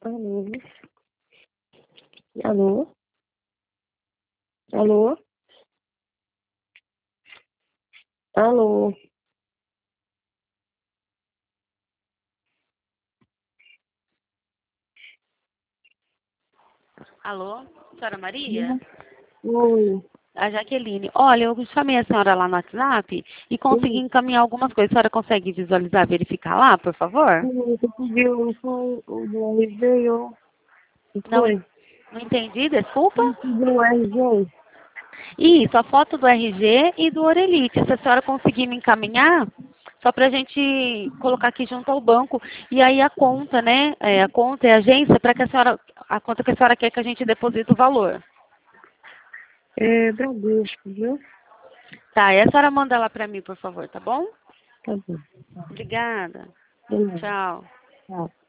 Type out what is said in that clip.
Alô? Alô? Alô? Alô? Alô, senhora Maria? Oi. A Jaqueline. Olha, eu chamei a senhora lá no WhatsApp e consegui Oi. encaminhar algumas coisas. A senhora consegue visualizar, verificar lá, por favor? Você pediu, foi o do RG, não Não, foi? não entendi, desculpa. Você pediu o RG? Isso, a foto do RG e do Orelite. Se a senhora conseguir me encaminhar, só para a gente colocar aqui junto ao banco. E aí a conta, né? A conta é a agência para que a conta que a senhora quer que a gente deposite o valor. É Bradesco, viu? Tá, e a senhora manda lá para mim, por favor, tá bom? Tá bom. Obrigada. De nada. Tchau. Tchau.